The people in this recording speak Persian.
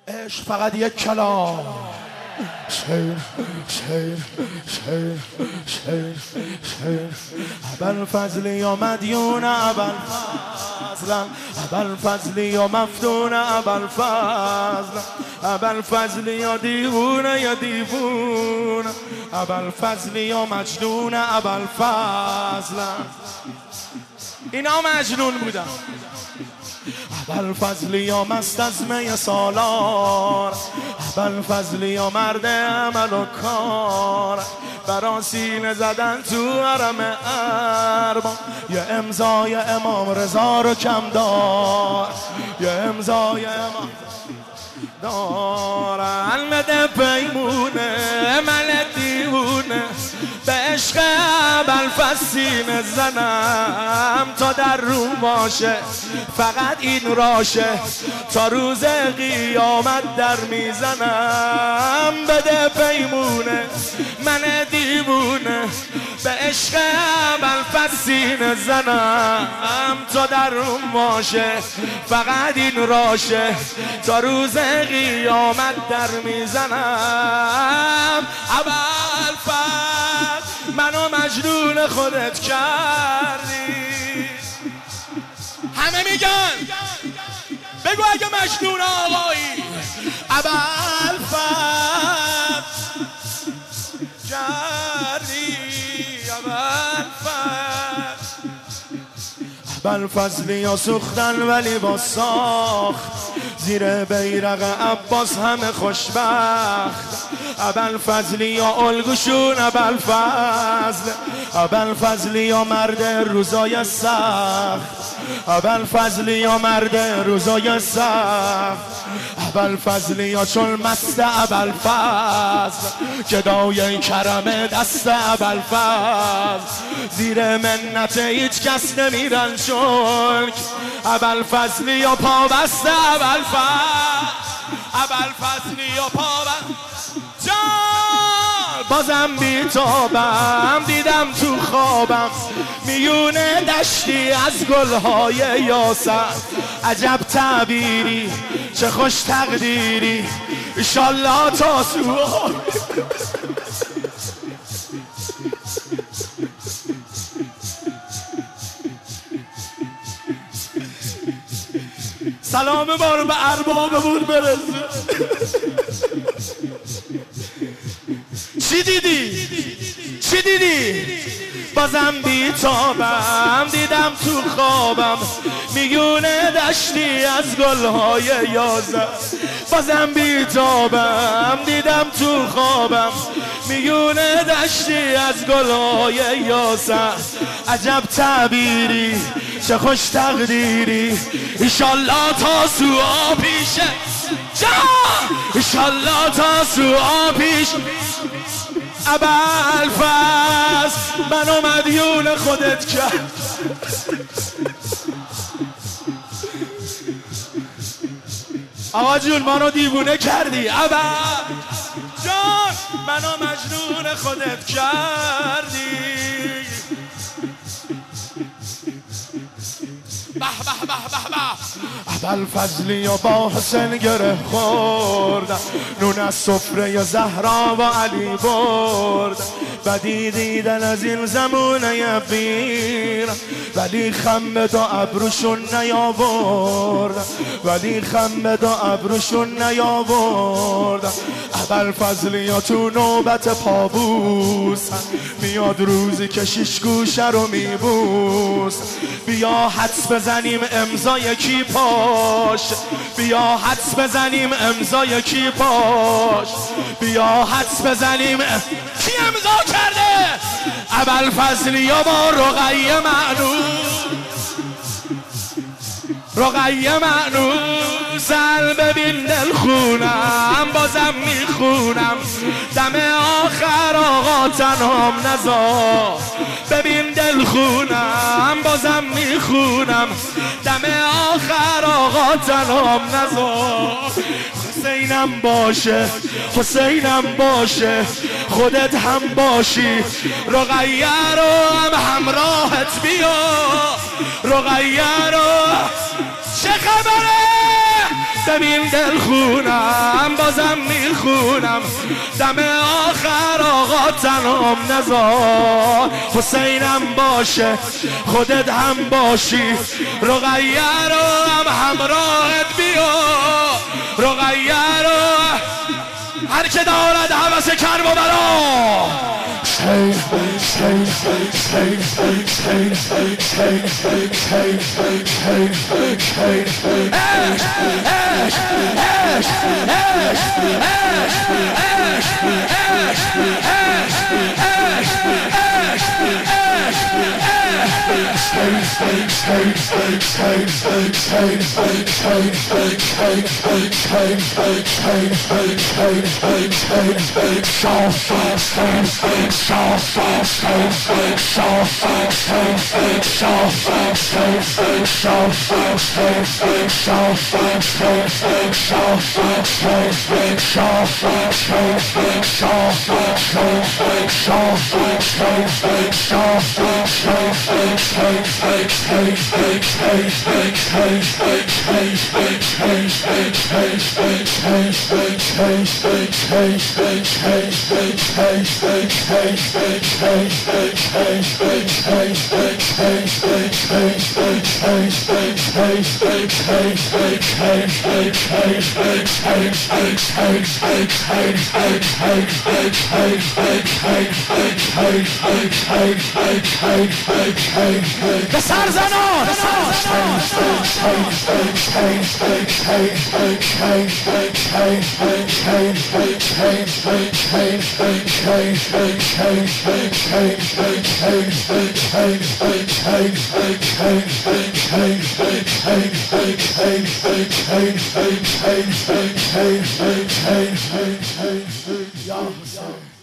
عشق فقط یک کلام. شیر شیر شیر شیر شیر ابوالفضل یا مدیون ابوالفضل، ابوالفضل یا مفتون ابوالفضل، ابوالفضل یا دیوونه یا دیوونه، ابوالفضل یا مجنون ابوالفضل. اینا مجنون بودن. ابوالفضل یا مست از می سالار، ابوالفضل یا مرد عمل و کار، برا سینه زدن تو حرم ارباب، یه امضای امام رضا رو کم دار، یه امضای امام دار. المده پیمونه من دیوونه، به عشق ابوالفضل سینه زنم تا در روم باشه، فقط این راشه تا روز قیامت در میزنم. بده پیمونه من دیوونه، به عشق ابوالفضل سینه زنم تا در روم باشه، فقط این راشه تا روز قیامت در میزنم. ابوالفضل منو مجنون خودت کردی. همه میگن بگو اگه مجنون آقایی. ابوالفضل کردی. ابوالفضل یا سوختن ولی با ساخت، زیر بیرق عباس همه خوشبخت. ابوالفضل یا الگوشون ابوالفضل، ابوالفضل یا مرد روزای سخت، ابوالفضل یا مرد روزای سخت، ابوالفضل یا چون مست ابوالفضل، گدای کرم دست ابوالفضل، زیر منت هیچ کس نمیرن چون ابوالفضل یا پابست ابوالفضل، ابوالفضل یا پابست. بازم بیتابم دیدم تو خوابم، میونه دشتی از گلهای یاسر. عجب تعبیری چه خوش تقدیری، ایشالله تا سوال. سلام بارو به اربابمون برسه. چی دیدی؟ چی دیدی؟ بازم بیتابم دیدم تو خوابم، میونه دشتی از گلهای یازم. بازم بیتابم دیدم تو خوابم، میونه دشتی از گلهای یازم. عجب تعبیری چه خوش تقدیری، ایشالله تا سوها پیشه جان، ایشالله تا سوها پیش. ابوالفضل منو مدیون خودت کرد. آقا جون منو دیوونه کردی. جان منو مجنون خودت کردی. به به به به به. ابوالفضل یا با حسین گره خورد، نون از سفره زهرا و علی برد. بدی دیدن از این زمونه پیر، ولی خم به دو ابروشون نیاورد، ولی خم به دو ابروشون نیاورد. ابوالفضل یا تو نوبت پابوس، میاد روزی که شیش گوشه رو میبوس. بیا حدس بزنیم امضای کی پاش، بیا حدس بزنیم امضای کی پاش، بیا حدس بزنیم کی امضا کرده. ابوالفضل یا با رقیه معنوس، رقیه معنوس. ببین دل خونم بازم میخونم، دم آخر آقا تنهام نذار. ببین دل خونم بازم میخونم، دم آخر آقا تنهام نذار. حسینم باشه حسینم باشه، خودت هم باشی. رقیه رو هم همراهت بیا، رقیه رو. چه خبره؟ ببین دل خونم بازم میخونم دم آخر آقا تنام نذار حسینم باشه خودت هم باشی رقیه رو هم همراهت بیا رقیه رو هر که دارد حوث کرب و بلا به سر زنان یا حسین